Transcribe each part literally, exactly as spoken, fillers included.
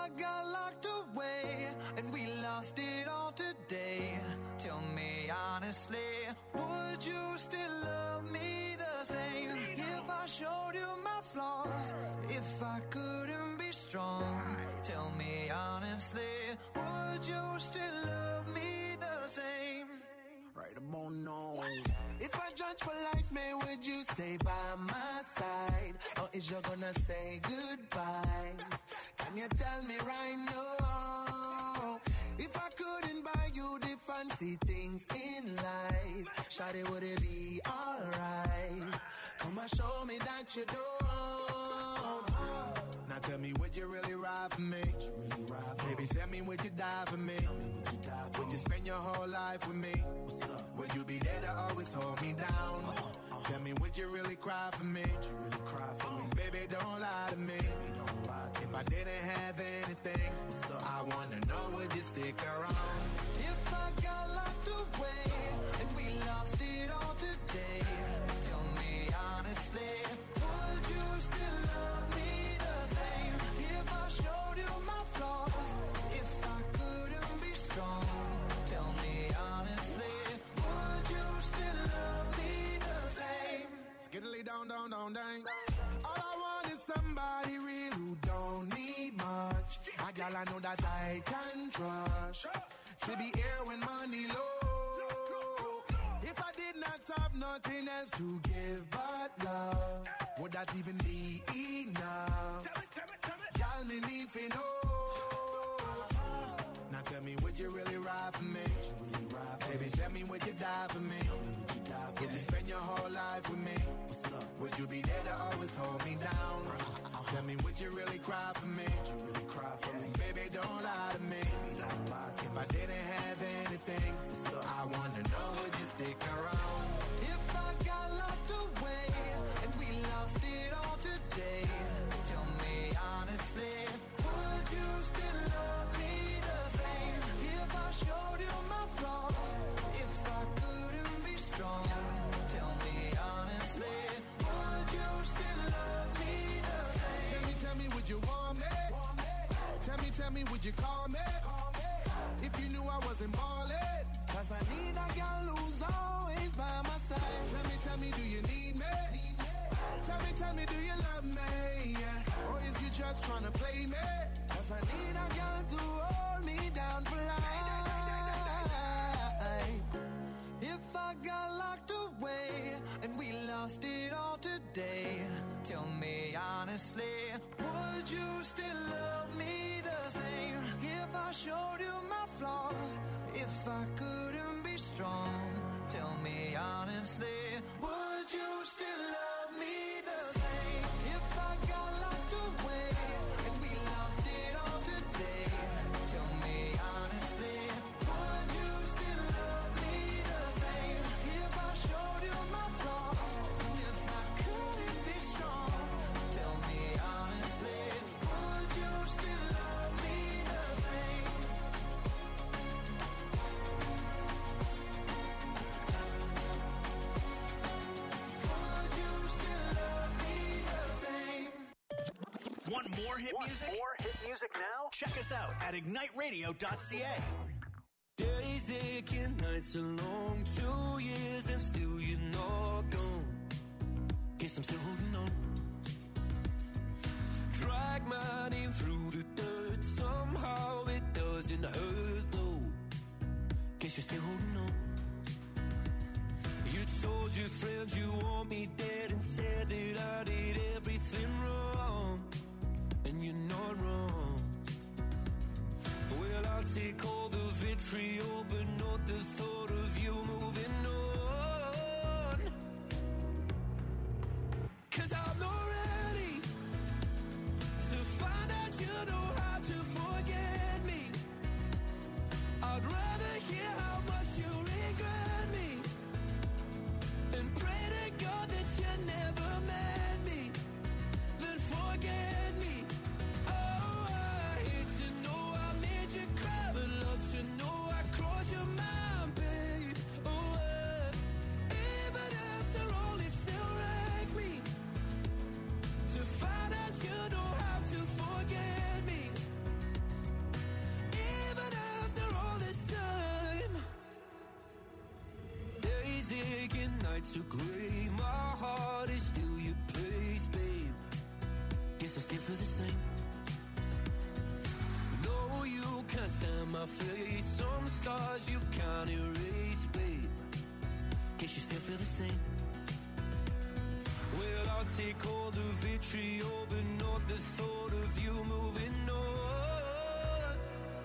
I got locked away and we lost it all today, tell me honestly, would you still love me the same? If I showed you my flaws, if I couldn't be strong, tell me honestly, would you still love me the same? Right about now. If I judge for life, man, would you stay by my side? Or is you gonna say goodbye? Can you tell me right now? If I couldn't buy you the fancy things in life, shawty, would it be alright? Come and show me that you don't. Now tell me, would you really ride for me? Really ride for Baby, tell me, would you die for me? Tell me, would you die for Would you spend your whole life with me? What's up? Would you be there to always hold me down? Uh-huh, uh-huh. Tell me, would you really cry for me? Would you really cry for me? Baby, don't lie to me. Baby, don't lie to if me. I didn't have anything, I wanna know, would you stick around? If I got locked away and we lost it all today, tell me honestly, would you still love me? If I showed you my flaws, if I couldn't be strong, tell me honestly, would you still love me the same? Skiddly down, down, down, down. All I want is somebody real who don't need much. A girl I know that I can trust, to be here when money low. If I did not have nothing else to give but love, would that even be enough? Y'all me need to know. Now tell me, would you really ride for me? Really ride for Baby, me? Tell me, would you die for me? Would you, die for would you spend your whole life with me? What's up? Would you be there to always hold me down? Uh-huh. Tell me, would you really cry for me? Would you really cry for me? Baby, don't lie to me. Baby, don't lie to if me. I didn't have anything, I wanna know, would you stick around? If I got locked away and we lost it all today, tell me honestly, would you still love me the same? If I showed you my flaws, if I couldn't be strong, tell me honestly, would you still love me the same? Tell me, tell me, would you want me? Want me? Tell me, tell me, would you call me? Call me. If you knew I wasn't ballin', cause I need a girl who's always by my side. Tell me, tell me, do you need me? Need me? Tell me, tell me, do you love me? Yeah. Or is you just tryna play me? Cause I need a girl to hold me down for life. If I got locked away and we lost it all today, tell me honestly, would you still love me the same? If I showed you my flaws, if I couldn't be strong, tell me honestly, would you still love me the same? If I got locked away and we lost it all today, tell me honestly, would you still love me the same? If I showed you my flaws, and if I couldn't be strong, tell me honestly, would you still love me the same? Would you still love me the same? Want more hit Want music? More hit music now? Check us out at ignite radio dot c a. Days aching, nights are long, two years and still you're not gone. Guess I'm still holding on. Drag my name through the dirt, somehow it doesn't hurt though. Guess you're still holding on. You told your friends you want me dead and said that I did everything wrong. And you're not wrong. Well, I'll take all the vitriol, but not the thought of you moving on. Cause I'm not ready to find out you know how to forget me. I'd rather hear how much you regret me and pray to God that you never met me, then forget me. Oh, I hate to know I made you cry, but love to know I crossed your mind, babe. Oh, uh, even after all, it still wrecked me. nights are grey, my heart is still your place, babe. Guess I still feel the same. No, you can't stand my face. Some stars you can't erase, babe. Guess you still feel the same. Well, I'll take all the vitriol, but not the thought of you moving on.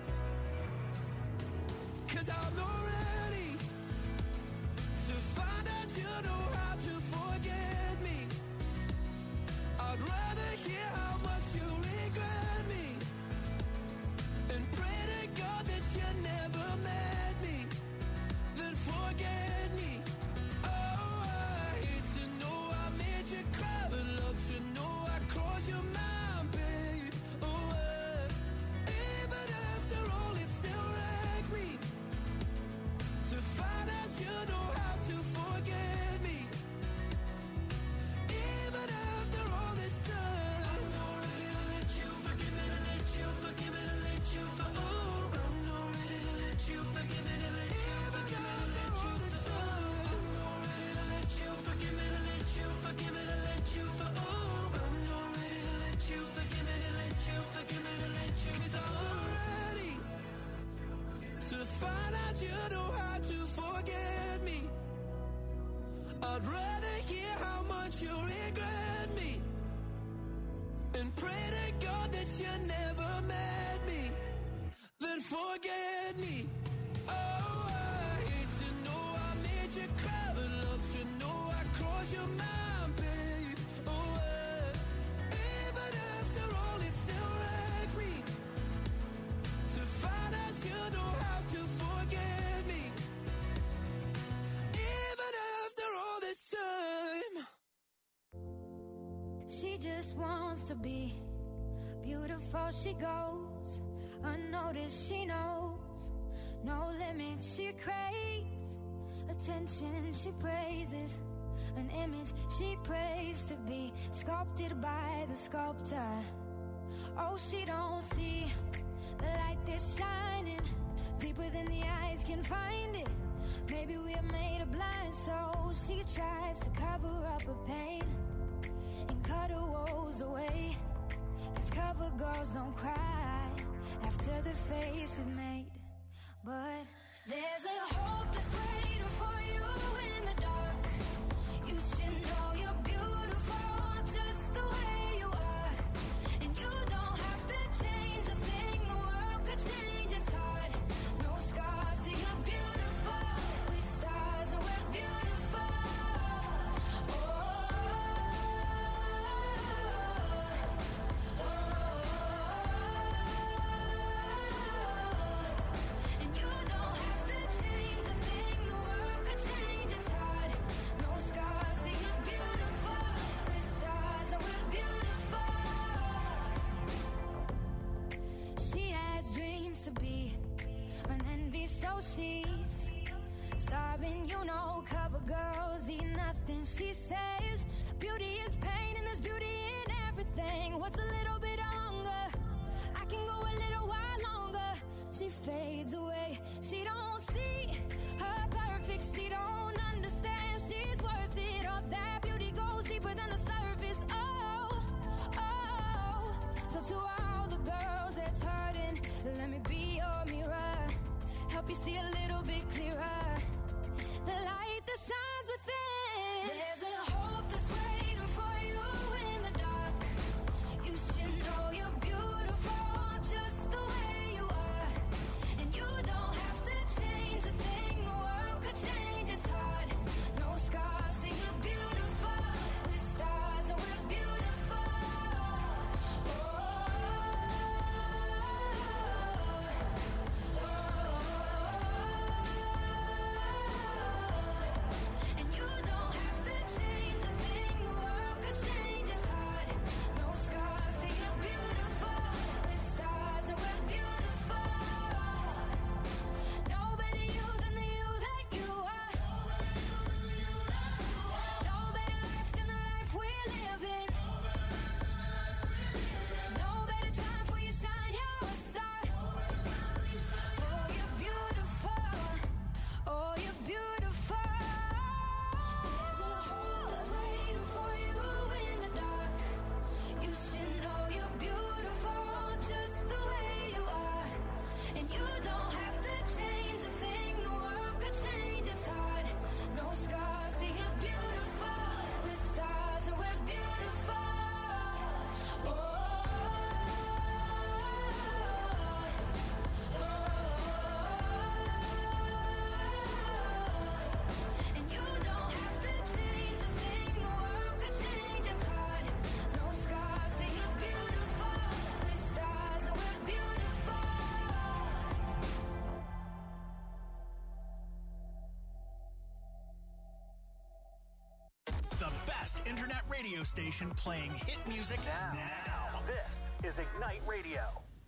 'Cause I'm not ready to find out you know how to forget me. I'd rather hear how much you regret me and pray to God that you never met me, then forget me. Oh, I hate to know I made you cry, but love to know I crossed your mind, babe. Oh, uh, even after all, it still wrecks me to find out you know how to forget me. Even after all this time, I'm not ready to let you forgive me, to let you forgive me, to let you for oh, I'm not ready to let you forgive me, to let you forgive me, to let you for oh, I'm not ready to let you forgive me, to let you forgive me, to let you for oh, I'm not ready to let you forgive me, to let you forgive me, to let you 'cause I'm not ready to find out you know how to forget me. I'd rather hear how much you regret me and pray to God that you never met me, then forget me. Oh, I hate to know I made you cry, but love to know I crossed your mind, babe. Oh, uh, even after all, it still wrecks me to find out you know how to forget me. Even after all this time. She just wants to be beautiful. She goes unnoticed. She knows no limit. She craves attention. She praises an image she prays to be sculpted by the sculptor. Oh, she don't see the light that's shining deeper than the eyes can find it. Maybe we're made of blind, so she tries to cover up her pain and cut her woes away. 'Cause cover girls don't cry after the face is made. But there's a hope that's waiting for you in the dark. You should know you're beautiful just the way you are. And you don't have to change a thing, the world could change its heart. No scars, so you're beautiful. With stars and we're beautiful. Oh, and you don't have to change a thing, the world could change its heart. No scars, so you're beautiful. With stars and we're beautiful. She has dreams to be an envy, so she's starving, you know. Cover girls eat nothing. She says beauty is pain and there's beauty in everything. What's a little bit of hunger? I can go a little while longer. She fades away. She don't see her perfect. She don't understand she's worth it. All that beauty goes deeper than the surface. Oh, oh. So to all the girls that's hurting, let me be your mirror. Help you see a little bit clearer. The light that shines within. There's a hope that's waiting for you in the dark. You should know you're beautiful just the way you are. And internet radio station playing hit music now. now. This is Ignite Radio.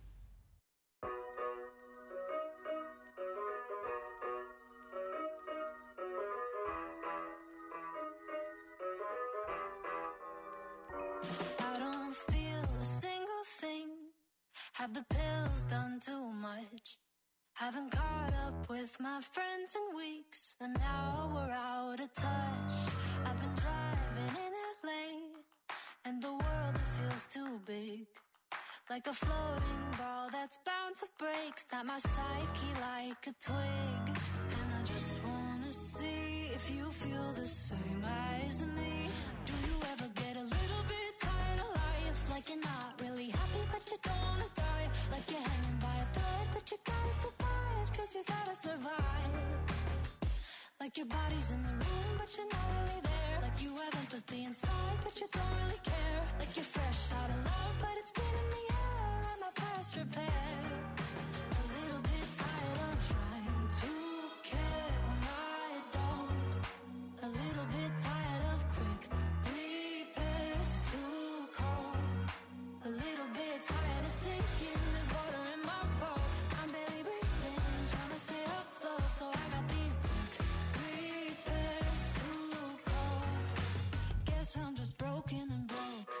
I don't feel a single thing. Have the pills done too much? Haven't caught up with my friends in weeks, and now we're out of touch. I've been driving in L A, and the world, it feels too big. Like a floating ball that's bound to break. Snap my psyche like a twig. And I just wanna see if you feel the same as me. Do you ever get a little bit tired of life? Like you're not really happy but you don't wanna die. Like you're hanging by a thread but you gotta survive, cause you gotta survive. Like your body's in the room but you're not really there. Like you have empathy inside but you don't really care. Like you're fresh out of love but it's been in the air and my past repair. A little bit tired of trying to care when I don't. A little bit tired of quick repairs too cold. A little bit tired of sinking, there's water in my boat. I'm barely breathing, trying to stay afloat. So I got these quick repairs too cold. Guess I'm just broken and broke.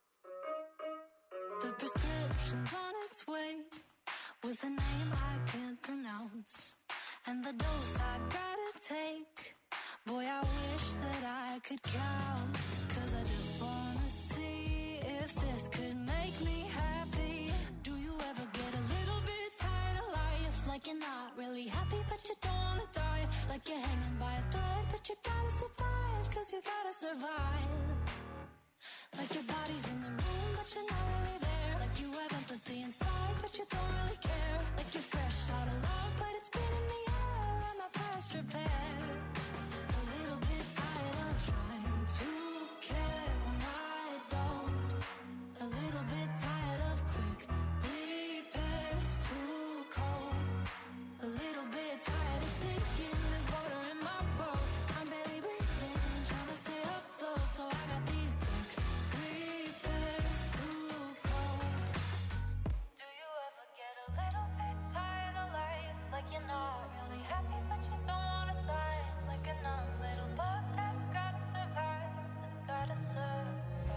The prescription's on its way, with a name I can't pronounce, and the dose I gotta take. Boy, I wish that I could count, cause I just wanna see if this could make me happy. Do you ever get a little bit tired of life? Like you're not really happy but you don't wanna die. Like you're hanging by a thread but you gotta survive, cause you gotta survive. Like your body's in the room but you're not really there. Like you have empathy inside but you don't really care. Like you're fresh out of love but it's been in the air and my past repair. A little bit tired of trying to care when I don't. A little bit tired of quick repairs too cold. A little bit tired of sinking, there's water in my boat. I'm barely breathing, trying to stay afloat. So I got these quick repairs too cold. Do you ever get a little bit tired of life? Like you're not really happy but you don't wanna die. Like a numb little bug that's gotta survive, that's gotta survive.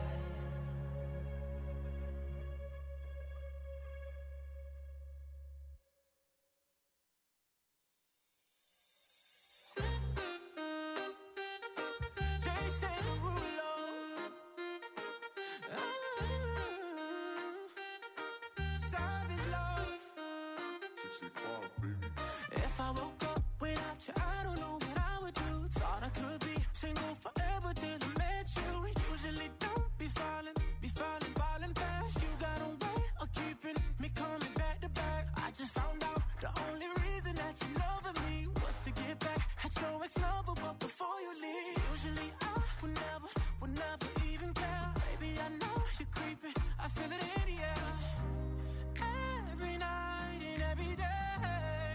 Jason Derulo. Ah, Savage love. If I woke up without you, I don't know what I would do. Thought I could be single forever till I met you. Usually don't be falling, be falling, falling fast. You got a way of keeping me coming back to back. I just found out the only reason that you loving me was to get back at your ex-lover, but before you leave, usually I would never, would never even care. Baby, I know you're creeping, I feel it in the air. Every night and every day,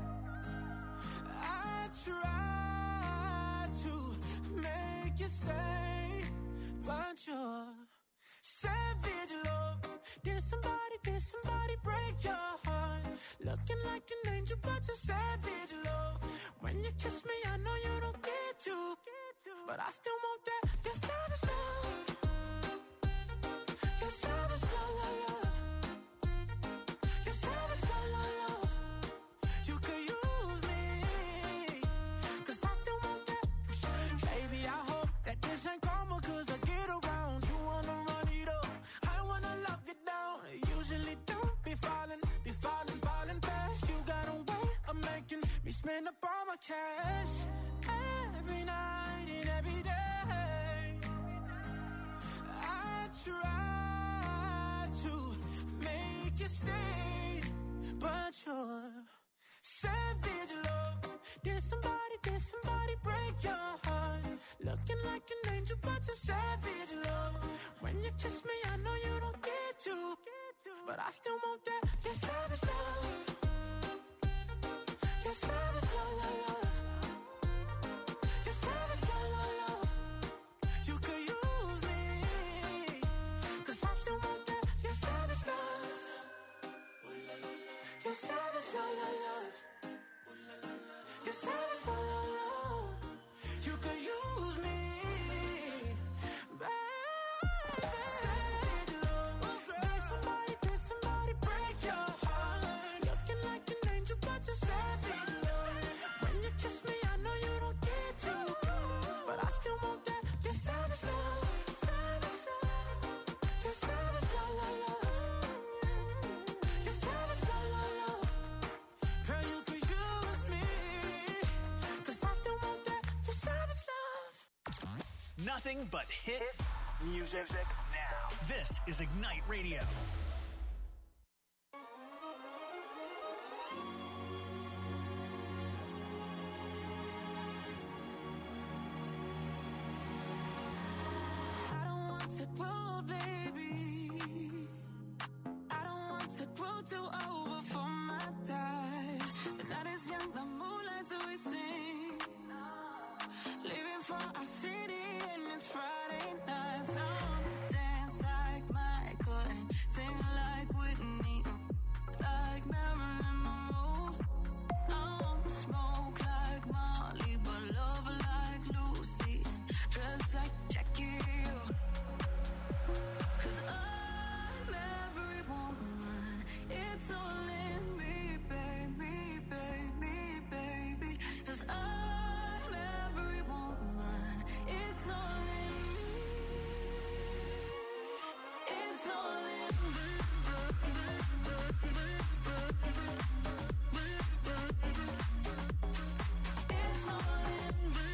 I try to make you stay, but you're savage love. Did somebody, did somebody break your heart? Looking like an angel, but you're savage love. When you kiss me, I know you don't get to, but I still want that. You're savage love. You're savage love, love, love. You're savage love, love, love. You could use me, cause I still want that. Baby, I hope that this ain't karma, cause I get around. You wanna run it up, I wanna lock it down. Usually don't be falling, be falling, falling fast. You got a way of making me spend up all my cash. Every night and every day, I try to make you stay, but you're savage love. Did somebody, did somebody break your heart? Looking like an angel, but you're savage love. When you kiss me, I know you don't get to, but I still want that. You're savage love. You're savage love, love, love. You're savage love, love, love. You could use Your savage love, savage love. Your savage love, love, love. Your savage love, love, love. Girl, you could use me, 'cause I still want that. Your savage love. Nothing but hit music now. This is Ignite Radio. I don't want to grow, baby. I don't want to grow too old before my time. The night is young, the moonlight's wasting. Leaving for our city and it's Friday night. So I wanna dance like Michael and sing like Whitney, like Marilyn Monroe. I wanna smoke like Molly, but love like Lucy and dress like Jackie. 'Cause I'm every woman, it's all in me, baby, baby, baby. 'Cause I'm every woman, it's all in me, it's all in me. It's all in me.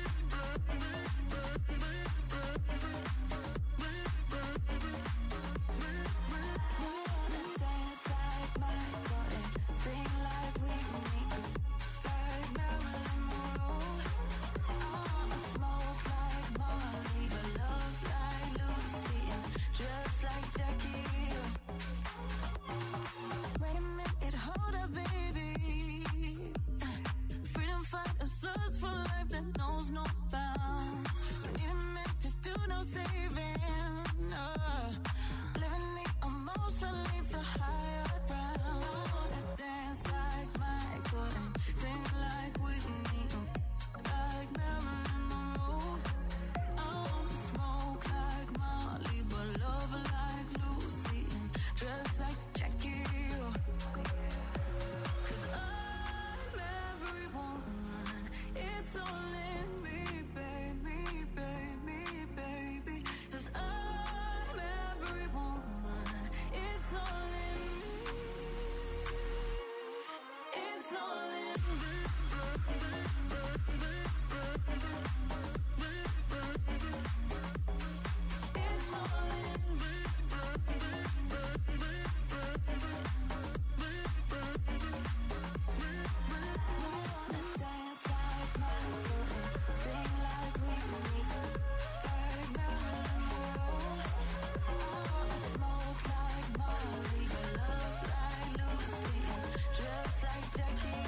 Wanna dance like Michael and sing like Whitney, like Marilyn Monroe. I wanna smoke like Molly, but love like Lucy and dress like Jackie. Wait a minute, hold up, baby. Freedom fighters, lust for life that knows no bounds. We need a minute to do no saving. No. Living the emotion leads to higher ground. I wanna dance like Michael and sing like Whitney, like Marilyn Monroe. I wanna smoke like Molly, but love like Lucy and dress like Jackie. 'Cause I'm every woman, it's all in me, baby, baby, baby. 'Cause I'm every woman, it's all in me, it's all in me. It's all in me. Wanna dance like Michael and sing like Whitney, like Marilyn Monroe. I wanna smoke like Molly, but love like Lucy and dress like Jackie.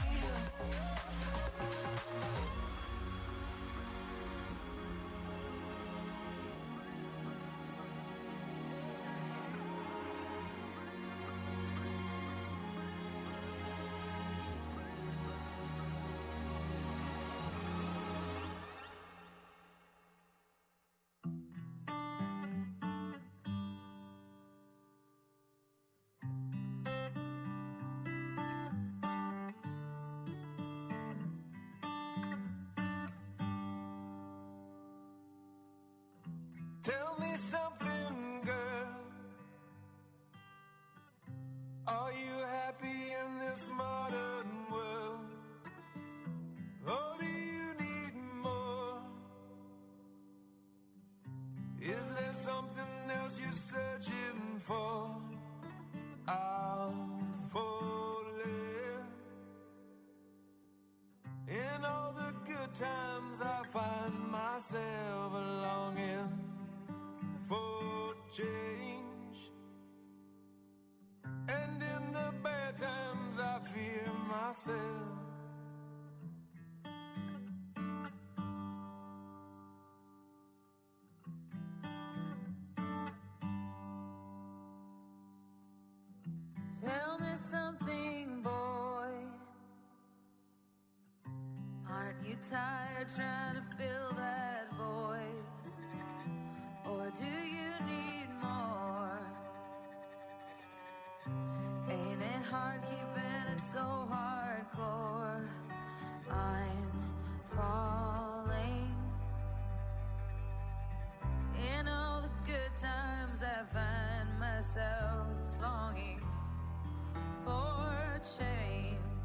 Tell me something, girl. Are you happy in this modern world? Or do you need more? Is there something else you're searching for? I'll falling. In all the good times I find myself longing for change, and in the bad times I fear myself. Tell me something, boy. Aren't you tired trying to fill that void? Or do you need more? Ain't it hard keeping it so hardcore? I'm falling. times I find myself longing for change,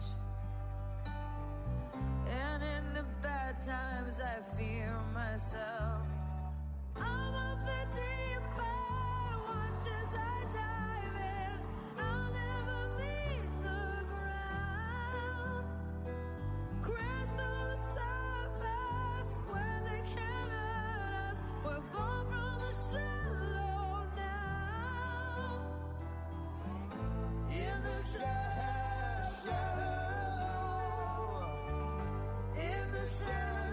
and in the bad times I fear myself. I'm of the deep end, watch as I dive in. I'll never meet the ground. Crash through the surface where they can't hurt us. We're far from the shallow now. In the shallow, in the shallow,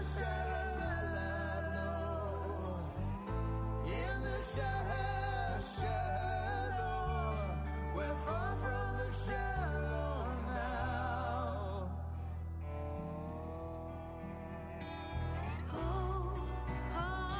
shallow, in the shallow, shallow. We're far from the shallow now. Oh, oh,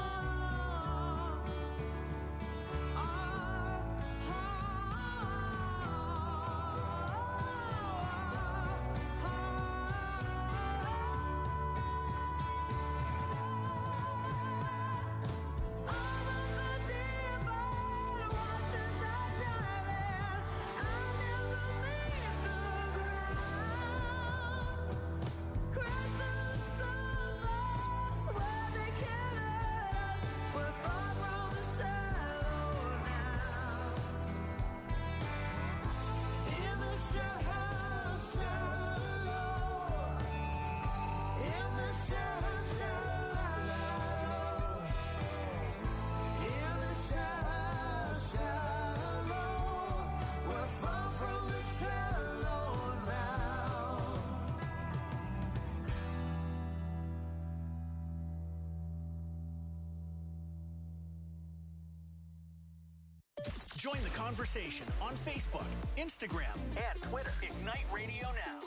Join the conversation on Facebook, Instagram, and Twitter. Ignite Radio Now.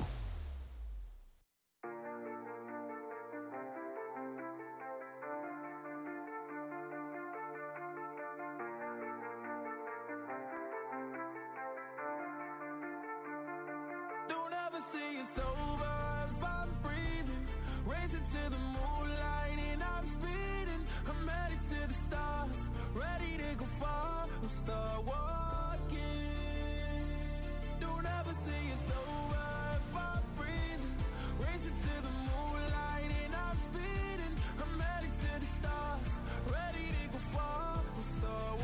Don't ever say it's over if I'm breathing. Racing to the moonlight and I'm speeding. I'm headed to the stars, ready to go far and start walking. Don't ever say it's over if I'm breathing. Racing to the moonlight and I'm speeding. I'm headed to the stars, ready to go far and start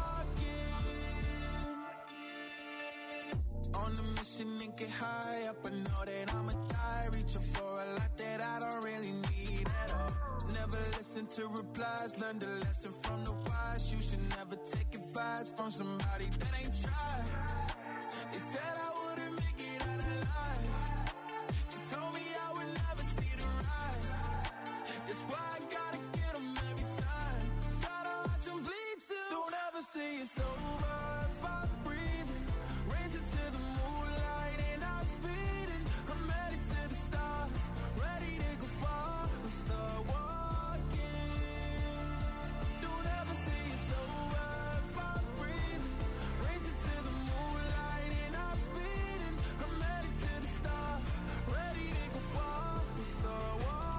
walking. On the mission and get high up, I know that I'ma die. Reaching for a lot that I don't really need at all. Never listen to replies, learn the lesson from the wise. You should never take advice from somebody that ain't tried. They said I wouldn't make it out alive. They told me I would never see the rise. That's why I gotta get them every time. Gotta watch them bleed too. Don't ever say it's over if I'm breathing. Racing to the moonlight and I'm speeding. I'm headed to the stars, ready to go far and start walking. Don't ever say it's over if I'm breathing. Racing to the moonlight and I'm speeding. I'm headed to the stars, ready to go far and start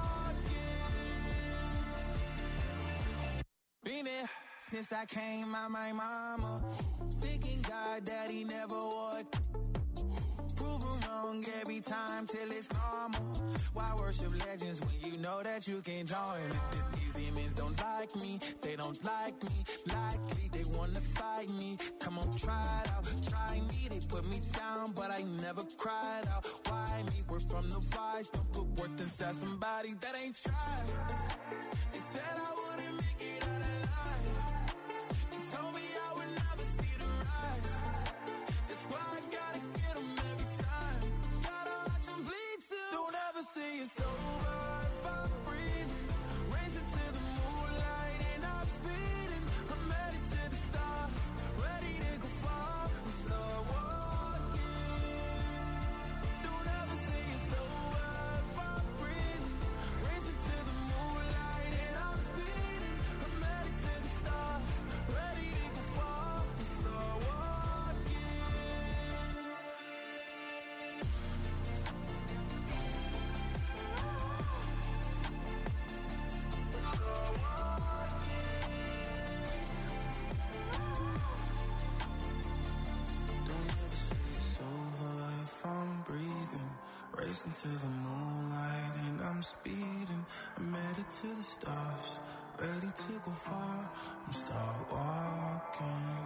walking. Been there since I came out my mama. Thinking God that he never would. Proven wrong every time till it's normal. Why worship legends when you know that you can join? These demons don't like me, they don't like me. Likely they wanna fight me. Come on, try it out, try me. They put me down, but I never cried out. Why me? We're from the wise. Don't put worth inside somebody that ain't tried. They said I wouldn't make it out alive. They told me I would never see the rise. That's why I gotta get them every time. Gotta watch them bleed too. Don't ever say it's over if I'm breathing. Racing to the moonlight and I'm speeding. I'm headed to the stars, ready to go far and start walking. Don't ever say it's over if I'm breathing. Racing to the moonlight and I'm speeding. I'm racing to the moonlight and I'm speeding. I'm headed to the stars, ready to go far. I'm start walking.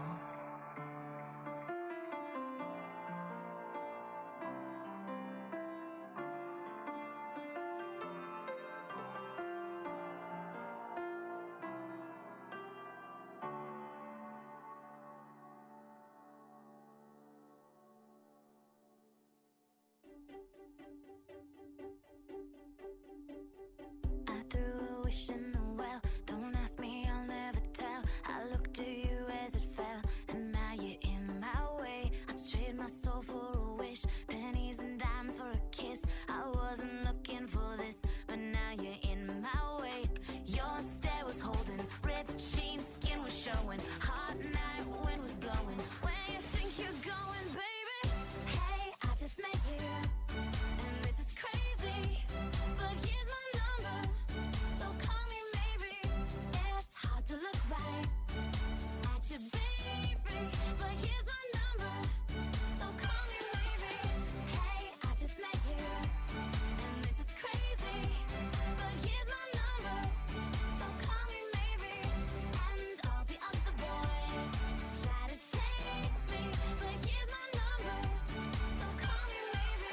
I threw a wish in the well. Don't ask me, I'll never tell. I looked at you as it fell, and now you're in my way. I trade my soul for a wish, pennies and dimes for a kiss. I wasn't looking for this, but now you're in my way. Your stare was holding, ripped jeans, skin was showing. Hot night, wind was blowing. Where you think you're going, baby? Hey, I just met you, and this is crazy. But here's my number, so call me maybe. It's hard to look right at you, baby. But here's my number, so call me maybe. Hey, I just met you, and this is crazy. But here's my number, so call me maybe. And all the other boys try to chase me, but here's my number, so call me maybe.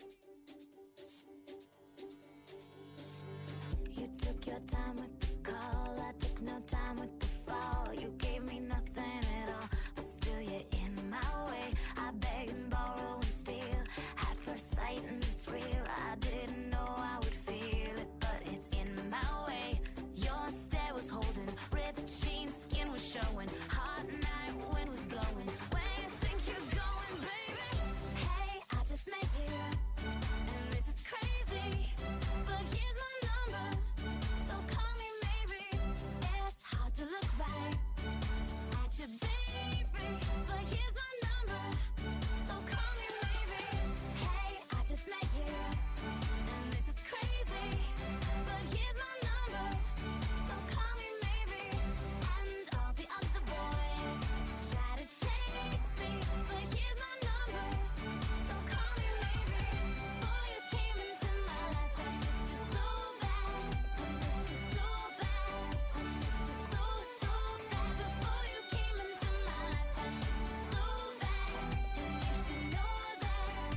You took your time with the call, I took no time with the fall. You gave me nothing at all, but still you're in my way. I beg and borrow and steal, at first sight and it's real. I didn't know I would feel it, but it's in my way. Your stare was holding, ripped jeans, skin was showing. Hot night, wind was blowing. Where you think you're going, baby? Hey, I just met you, and this is crazy. But here's my number, so call me maybe. It's hard to look right at you, baby. But here's my number, so call me maybe. Hey, I just met you, and this is crazy. But here's my number, so call me maybe. And all the other boys try to chase me, but here's my number, so call me maybe. Boy, you came into my life, I missed you so bad. I missed you so bad. I missed you so, so bad. Before you came into my life, I missed you so bad. And you should know that I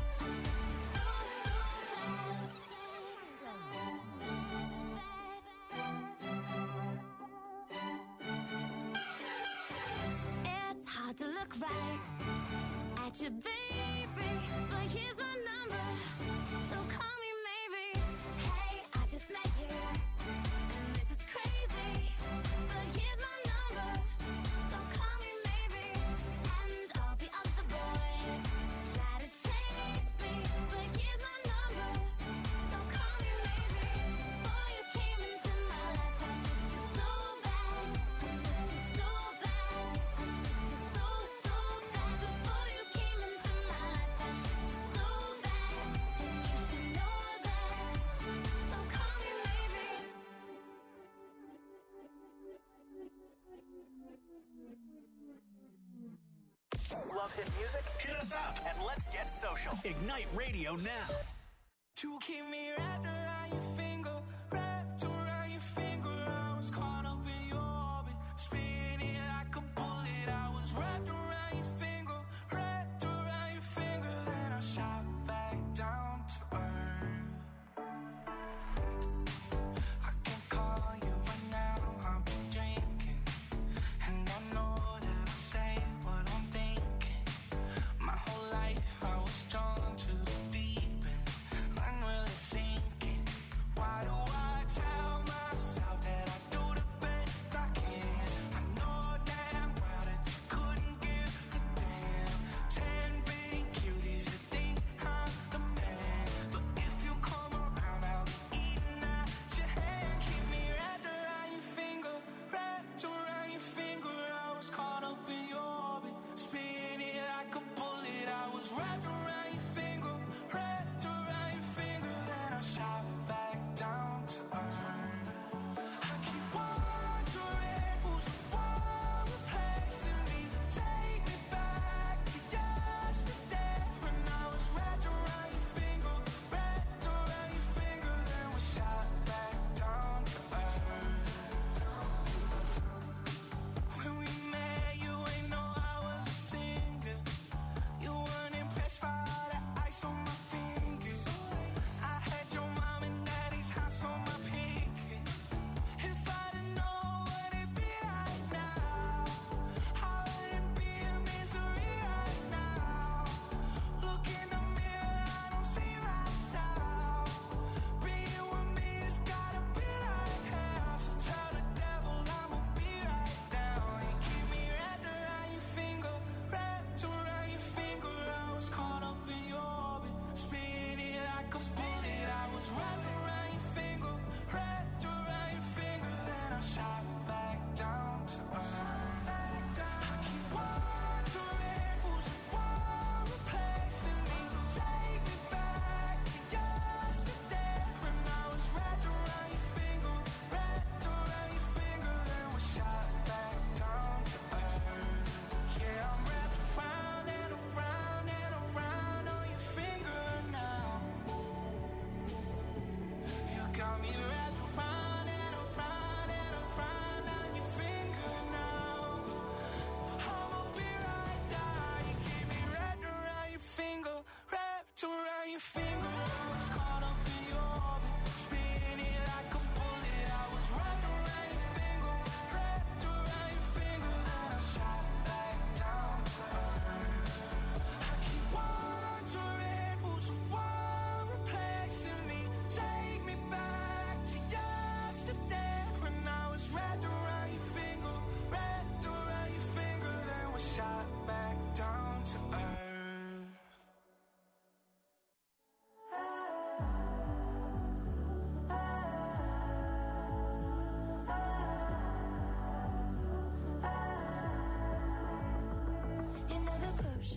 missed you so, so bad. It's hard to look right at you, baby. But here's my number, so call me maybe. Hey, I just met you, and this is crazy. But here's my number, so call me maybe. And all the other boys try to chase me, but here's my number, so call me maybe. Boy, you came into my life, I missed you so bad. I missed you so bad. I missed you so, so bad. Before you came into my life, I missed you so bad. And you should know that, so call me maybe. Love hit music? Hit us up and let's get social. Ignite Radio now. You keep me wrapped around your finger, wrapped around your finger. I was caught up in your orbit, spinning like a bullet. I was wrapped around your finger, wrapped around your finger. Then I shot back down to earth. I can call you right now, I've been drinking, and I know that I say what I'm thinking. My whole life I was drawn to the deep end, I'm really sinking.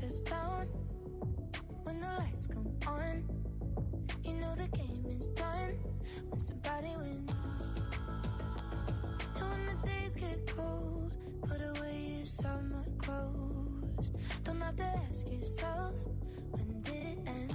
just down when the lights come on. You know the game is done when somebody wins. And when the days get cold, put away your summer clothes. Don't have to ask yourself, when did it end?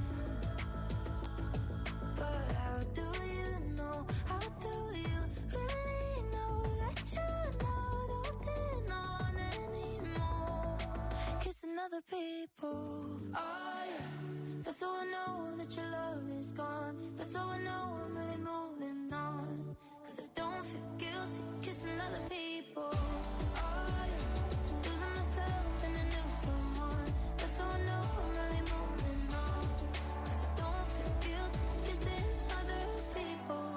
But how do you know, how do you really know that you're not holding on anymore? Kissing other people, oh yeah. That's how I know that your love is gone. That's how I know I'm really moving on. Cause I don't feel guilty kissing other people, oh yeah. Losing myself in a new someone. That's how I know I'm really moving on. Cause I don't feel guilty kissing other people.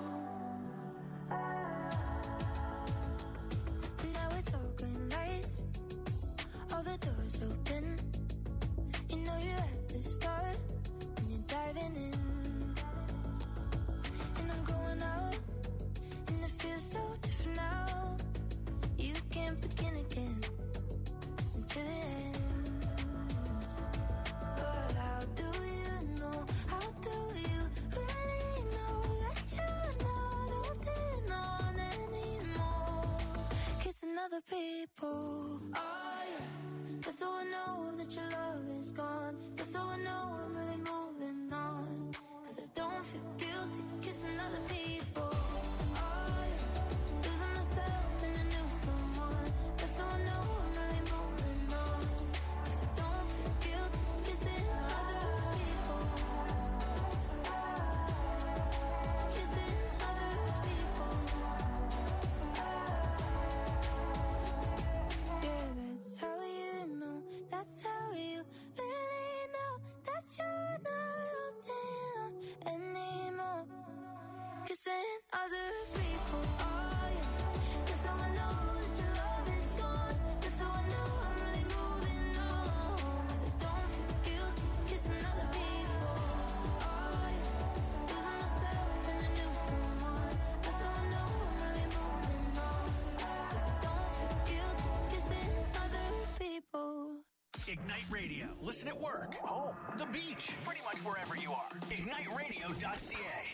And now it's all green lights, all the doors open. You know you're at the start when you're diving in. And I'm going out, and it feels so different now. You can't begin again until it ends. But how do you know, how do you really know that you're not holding on anymore? Kissing other people, oh yeah. That's how I know that your love is gone. That's how I know I'm really moving on. Cause I don't feel guilty kissing other people, oh yeah. Losing myself in a new someone. That's how I know I'm really moving on. Cause I don't feel guilty kissing other people. Kissing other people. Yeah, that's how you know. That's how you really know that you're not holding on anymore. Kissing other people, oh yeah. That's how I know that your love is gone. That's how I know I'm really moving on. Cause I don't feel guilty kissing other people, oh yeah. Losing myself in a new someone. That's how I know I'm really moving on. Cause I don't feel guilty kissing other people. Ignite Radio. Listen at work, home, the beach, pretty much wherever you are. ignite radio dot c a.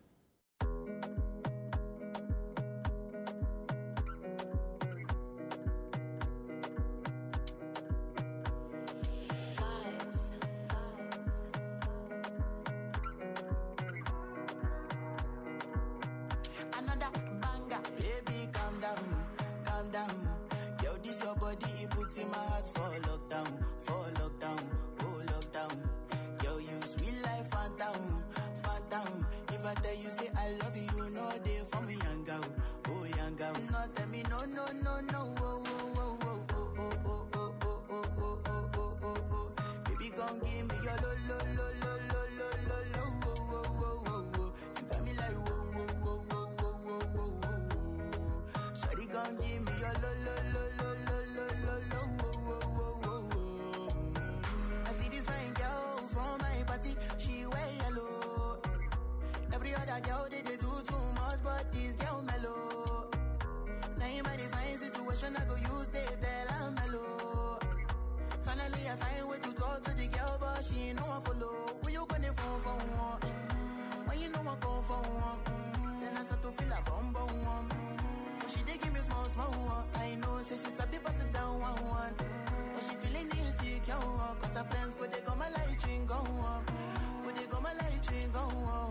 Another banger, baby, calm down, calm down. Yo, this your body, it puts in my heart for lockdown, for lockdown, oh lockdown. Yo, you sweet life, phantom, phantom. If I tell you say I love you, you know they for me, young girl, oh young girl. No, tell me no, no, no, no, oh, oh, oh, oh, oh, oh, oh, oh, oh, oh, oh, oh, oh, oh, oh. Baby, gon' give me your lo, lo, lo, lo, lo, lo, lo, lo, oh, oh, oh, oh, oh. You got me like whoa, whoa, whoa, whoa, whoa, whoa, whoa, whoa. Shawty gon' give me your lo, lo, lo, lo, lo, lo, lo, lo, whoa, whoa, whoa, whoa, whoa. I see this fine girl from my party, she wear yellow. Every other girl they, they do too much, but this girl mellow. Now in my divine situation, I go use they tell I'm mellow. Finally, I find way to talk to the girl, but she ain't no one follow. When you gonna phone for one? Mm-hmm. When you know I come for one? Mm-hmm. Then I start to feel a bum bum one. Mm-hmm. But she dey give me small small one. I know, say she's a bit pass it down one one. Mm-hmm. But she feeling insecure, cause her friends go they go my light ring go on. Go they go my light ring go on.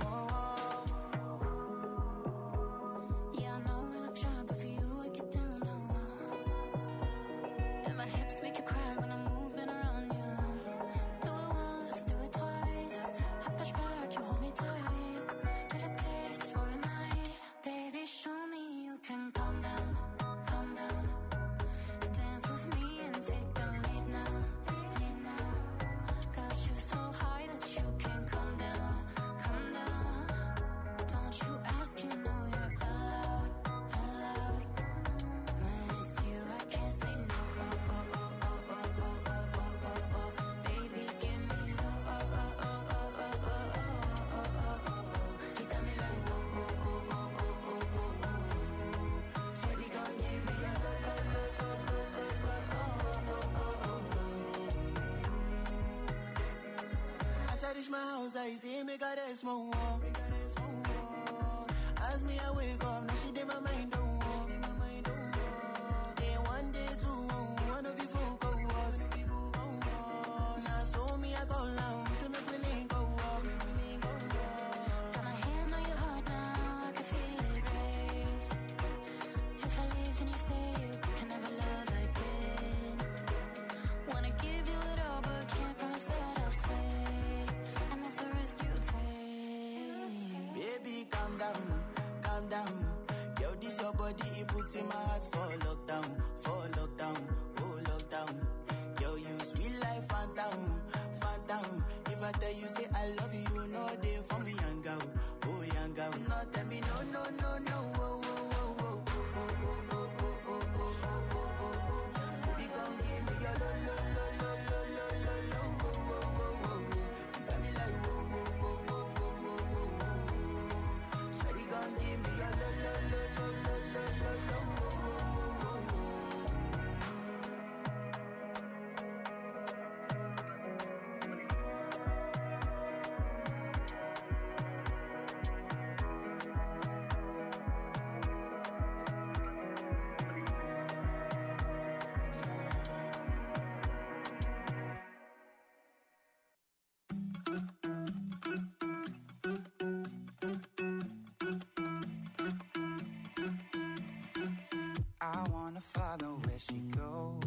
Yeah, I know we look shy, but for you I get down now. And my hips make you cry when I'm moving around you. Do it once, do it twice. I push back, you hold me tight. Get a taste for a night. Baby, show me you can calm down, calm down. reach my house, I see me got a small wall. Me got a small wall. As me I wake up, now she did my mind don't walk. My mind don't walk. Then one day two, one of you folk go was. Now so me I go down, see me willing go walk. Got my hand on your heart now, I can feel it race. If I leave, then you say you can never love again. Wanna give you it all, but can't promise that I'll stay. And that's the risk you take. Baby, calm down, calm down. Yo, this your body, it puts in my heart for lockdown, for lockdown, oh lockdown. Yo, you sweet life, phantom, phantom. If I tell you, say I love you, no day for me, young girl, oh young girl. No, tell me, no, no, no, no, oh, oh, oh, oh, oh, oh, oh, oh, oh, oh, oh, oh, oh. Baby, come give me your lo, lo, lo, lo, lo, lo, lo, lo, oh, oh, oh, oh. You got me like, oh, oh, oh, oh, oh, oh, oh, oh. Shawty, come give me your lo, lo, lo, lo, lo, lo, lo, lo, oh, oh, oh, oh, oh. I wanna follow where she goes.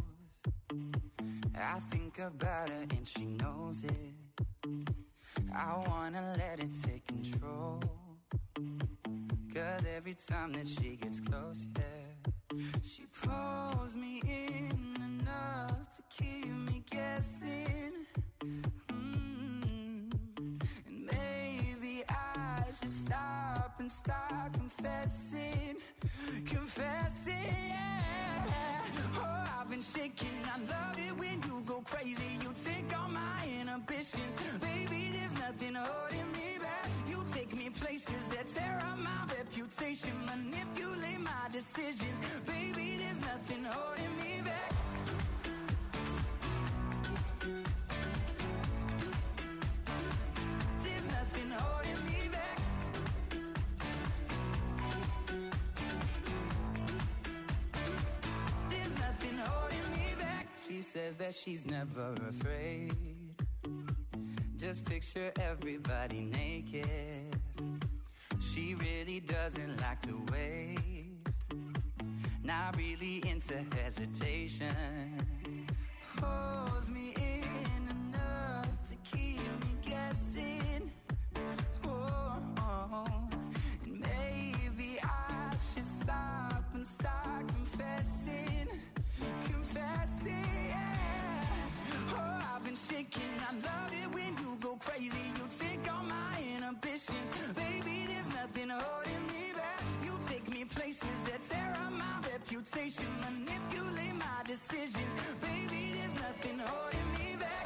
I think about her and she knows it. I wanna let it take control. Cause every time that she gets close, yeah, she pulls me in enough to keep me guessing. Mm. And maybe I should stop and start confessing. Confessing, yeah. Oh, I've been shaking. I love it when you go crazy. You take all my inhibitions. Baby, there's nothing holding me back. You take me places that tear up my reputation. Manipulate my decisions. Baby, there's nothing holding me back. There's nothing holding me back. There's nothing holding me back. She says that she's never afraid. Just picture everybody naked. She really doesn't like to wait. Not really into hesitation. Pulls me in enough to keep me guessing. Oh, oh. And maybe I should stop and start confessing. Confessing, yeah. Oh, I've been shaking. I love it when you go crazy. You take all my inhibitions. Baby, there's nothing holding me back. You take me places that tear up my reputation. Manipulate my decisions. Baby, there's nothing holding me back.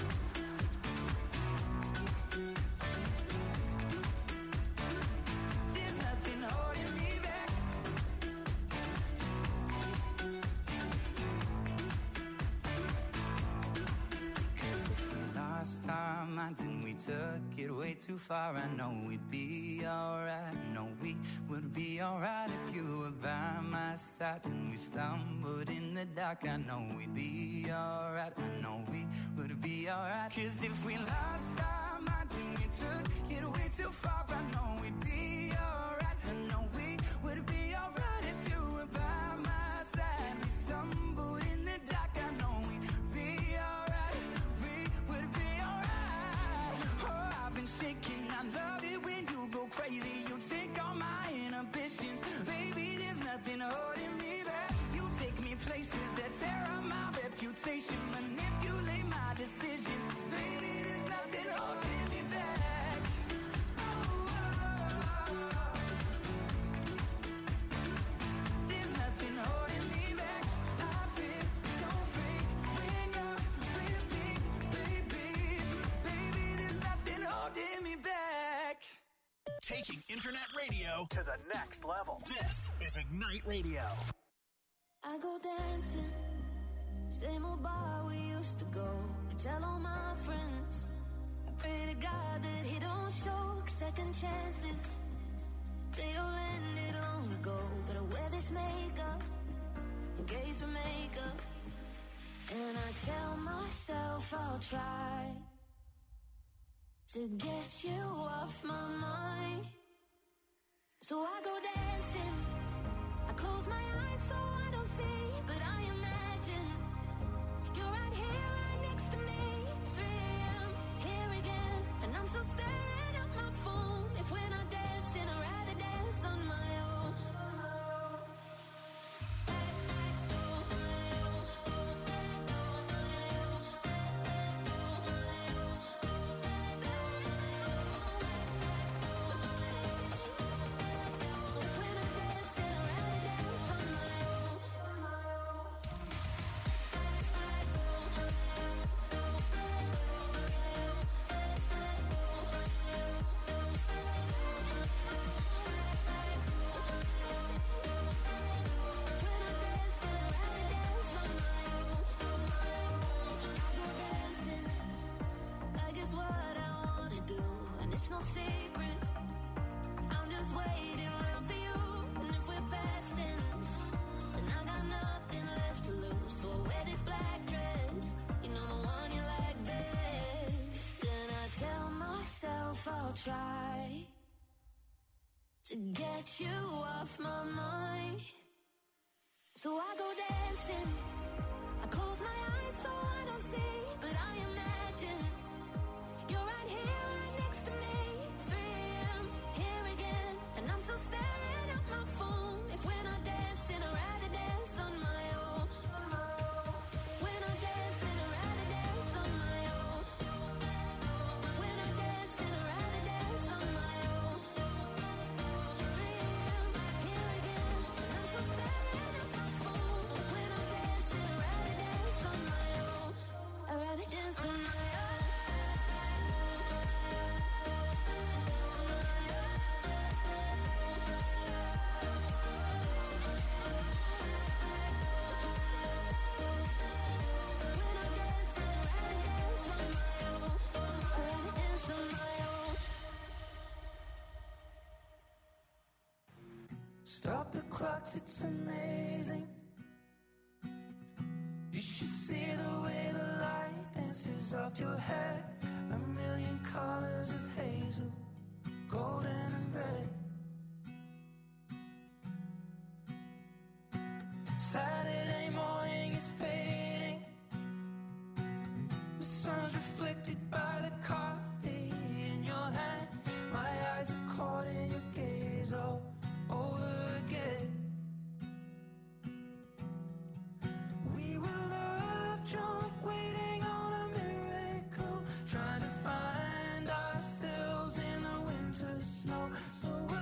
There's nothing holding me back. Cause if we lost our minds and we took it way too far, I know we'd be alright. I know we would be alright if you were by my side. And we stumbled in the dark, I know we'd be alright. I know we would be alright. Cause if we lost our minds and we took it way too far, I know we'd be alright. I know we would be alright if you were by my side. We stumbled in the dark, I know we'd be alright. We would be alright. Oh, I've been shaking. I love it when you go crazy. You take all my inhibitions. Baby, there's nothing holding me back. You take me places that tear up my reputation. Manipulate my decisions. Baby, there's nothing holding me back. Oh, oh, oh. There's nothing holding me back. I feel so free when you're with me, baby. Baby, there's nothing holding me back. Taking internet radio to the next level. This is Ignite Radio. I go dancing, same old bar we used to go. I tell all my friends, I Pray to God that he don't show second chances. They all ended long ago, but I wear this makeup in case we make up. And I tell myself I'll try to get you off my mind. So I go dancing, I close my eyes so I don't see, but I imagine you're right here, right next to me. three a.m. here again, and I'm still staring at my phone. If we're not dancing, I'd rather dance on my own. It's no secret, I'm just waiting around for you. And if we're past tense, then I got nothing left to lose. So I wear this black dress, you know the one you like best. Then I tell myself I'll try to get you off my mind. So I go dancing, I close my eyes so I don't see, but I imagine you're right here, right next to me. three a.m. here again, and I'm still staring at my phone. If we're not dancing, I'd rather dance on my own. If we're not dancing, I'd rather dance on my own. If we're not dancing, I'd rather dance on my own. three a.m. here again, and I'm still staring at my phone. If we're not dancing, I'd rather dance on my own. I'd rather dance on my own. Stop the clocks, it's amazing. You should see the way the light dances up your hair. A million colors of hazel, golden and red. Saturday morning is fading. The sun's reflected by the coffee in your hand. My eyes are caught in your gaze all over again. We were love drunk, waiting on a miracle, trying to find ourselves in the winter snow. So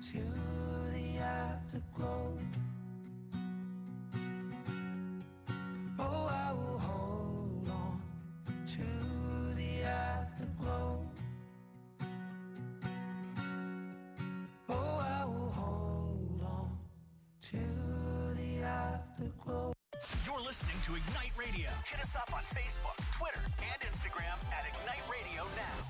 to the afterglow. Oh, I will hold on to the afterglow. Oh, I will hold on to the afterglow. You're listening to Ignite Radio. Hit us up on Facebook, Twitter, and Instagram at Ignite Radio Now.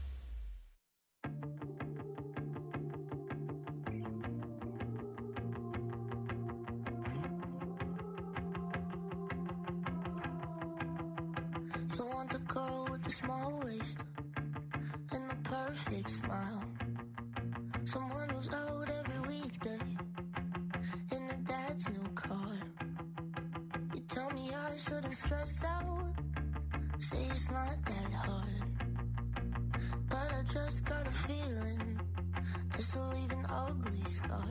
You want the girl with the small waist and the perfect smile. Someone who's out every weekday in her dad's new car. You tell me I shouldn't stress out, say it's not that hard. But I just got a feeling this will leave an ugly scar.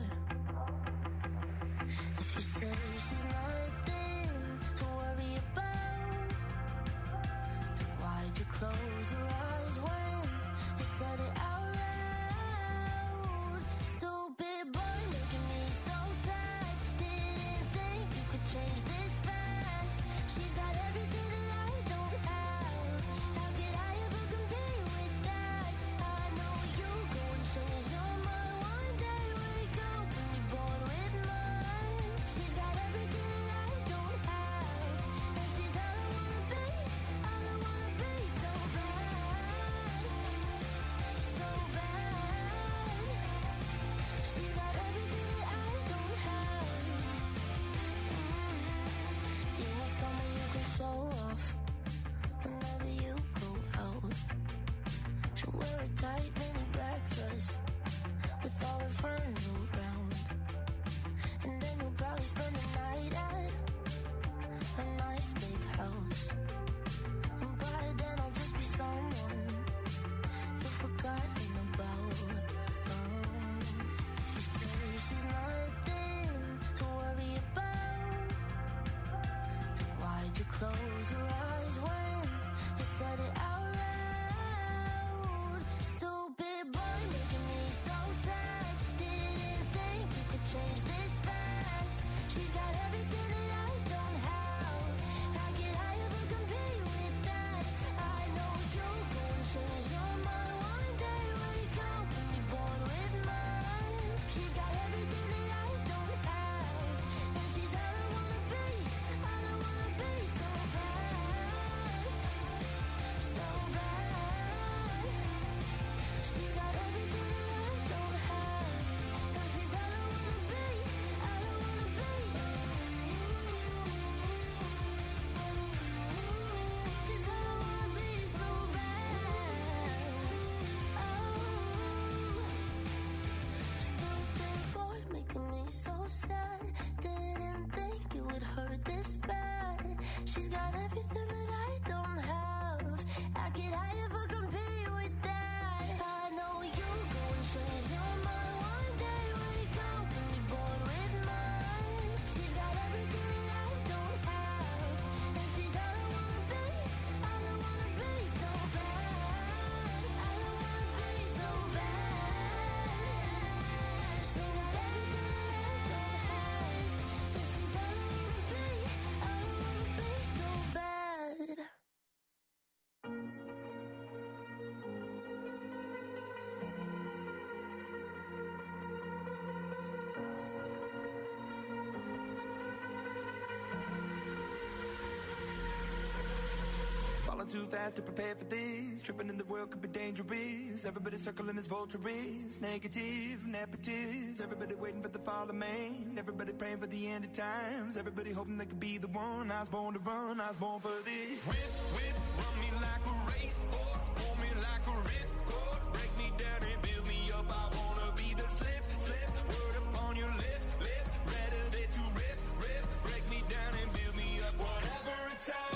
If you say she's nothing to worry about, then why'd you close your eyes when you said it out loud? Stupid boy making me so sad. Didn't think you could change this fast. She's got everything that I don't have. How could I ever compete with that? I know you go and change your mind one day. Wake up and be bored with mine. She's got everything that I don't have, and she's all I wanna be, all I wanna be. So bad, so bad. She's got everything that I don't have. You want someone you can show off whenever you go out. She'll wear a tight mini black dress with all her friends around, and then you'll probably spend the night at a nice big house. And by then I'll just be someone you've forgotten about. Um, if you say she's nothing to worry about, then why'd you close your eyes when you said it out loud? Stupid boy making me so sad. Didn't think you could change this fast. She's got everything that I don't have. How could I ever compete with that? I know you'll go and change your mind one day. Wake up and be bored with mine. She's got everything that I don't have, and she's all I wanna be, all I wanna be. So bad, so bad. She's got everything that I don't have, and she's all I wanna be, all I wanna be. She's all I wanna be, so bad. Oh, stupid boy making me so sad. Didn't think it would hurt this bad. She's got everything that I don't have. How could I ever compete with that? I know you go and change your mind one day. Wake up and be bored with mine. She's got everything that I don't have, and she's all I wanna be, all I wanna be. So bad, all I wanna be. So bad. She's got everything that I don't have, and she's all I wanna be, all I wanna be. So bad. Falling too fast to prepare for this. Tripping in the world could be dangerous. Everybody circling as vultures. Negative, nepotist. Everybody waiting for the fall of man. Everybody praying for the end of times. Everybody hoping they could be the one. I was born to run, I was born for this. Whip, whip, run me like a racehorse. Pull me like a ripcord. Break me down and build me up. I wanna be the slip, slip. Word upon your lip, lip. Ready that you rip, rip. Break me down and build me up. Whatever it takes.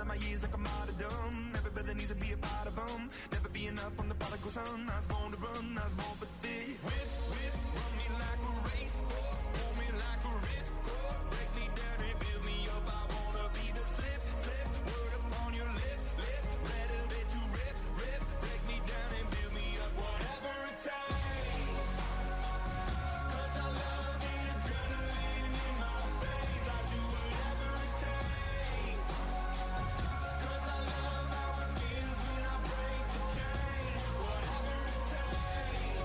my years like a martyrdom. Everybody needs to be a part of them. Never be enough from the prodigal son. I was born to run, I was born for this. Whip, whip, run me like a racehorse. Pull me like a ripcord. Break me down and build me up. I wanna be the slip, slip. Word upon your lip, lip. Rather that you rip, rip. Break me down and build me up. Whatever it takes. Cause I love the adrenaline in my veins. I do whatever it takes. Cause I love how it feels when I break the chain. Whatever it takes.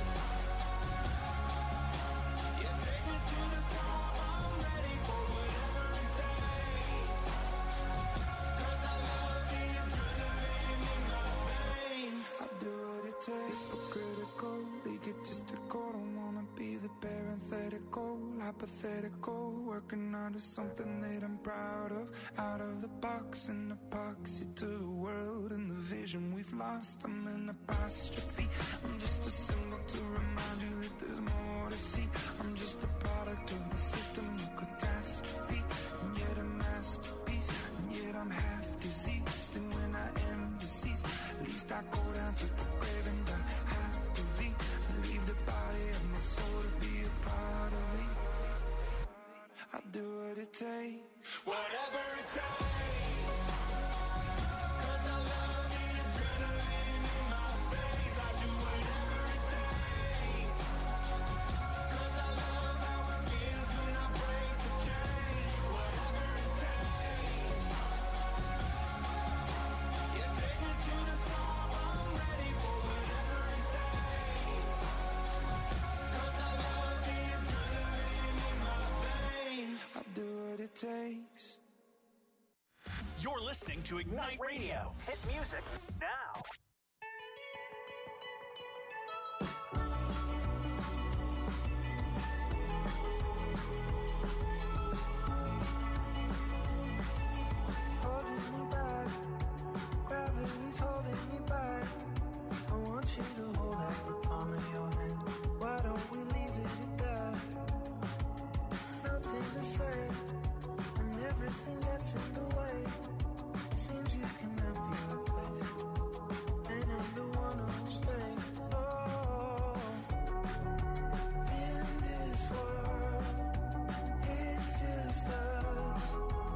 Yeah, take me to the top. I'm ready for whatever it takes. Cause I love the adrenaline in my veins. I do what it takes, critical, egotistical. Don't wanna be the parenthetical, hypothetical. Working out of something that I'm proud of. Out of the box, an epoxy to the world and the vision we've lost. I'm an apostrophe. I'm just a symbol to remind you that there's more to see. I'm just a product of the system of catastrophe, and yet a masterpiece. And yet I'm half diseased, and when I am deceased, at least I go down to the grave and die happily. Leave the body of my soul to be a part of me. I do what it takes. Whatever it takes. Cause I love the adrenaline in my veins. I do whatever it takes. Cause I love how it feels when I break the chain. Whatever it takes. Yeah, take me to the top. I'm ready for whatever it takes. Cause I love the adrenaline in my veins. I do what it takes. You're listening to Ignite Radio. Hit music now. Holding me back, gravity's holding me back. I want you to hold out the palm of your hand. Why don't we leave it at that? Nothing to say, and everything gets in the way. Seems you cannot be replaced, and I'm the one who'll stay. Oh, in this world, it's just us.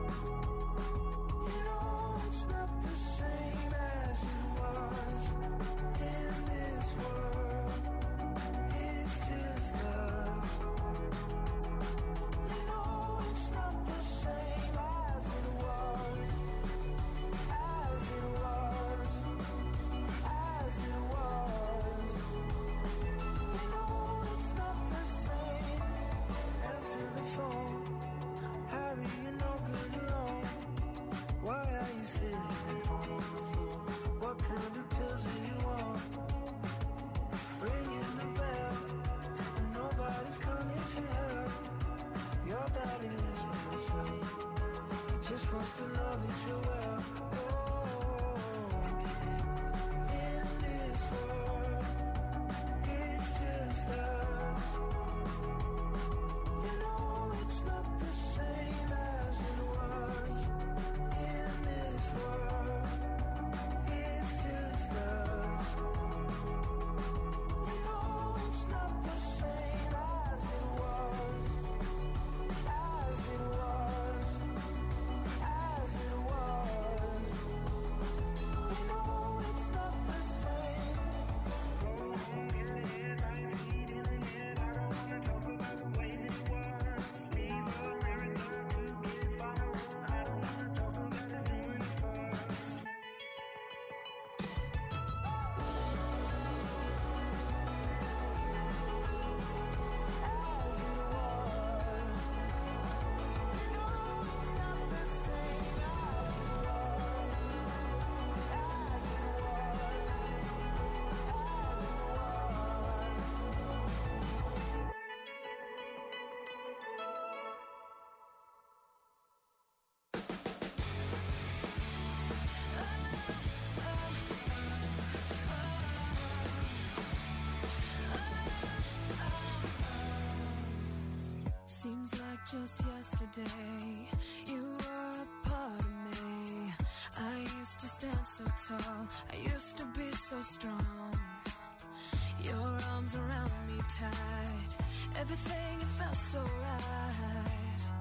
You know it's not the same as it was. In this world, it's just us. You know it's not the same as it was. As it was. As it was. You know it's not the same. Answer the phone. Harry, you're no good alone. Why are you sitting at home on the floor? What kind of pills are you on? Ringing the bell, and nobody's coming to help. Your daddy lives with himself. He just wants to know that you're well. Oh, in this world, it's just us. You know it's not the same as it was. In this world, it's just us. You know it's not the same as it was. As it was. As it was. You know it's not the same. I don't wanna talk about the way that it was. Leave America, two kids follow. I don't wanna talk about us doing it first. As it was. You know it's not the same as it was. As it was. As it was. Seems like just yesterday you were a part of me. I so tall. I used to be so strong. Your arms around me tight. Everything, it felt so right.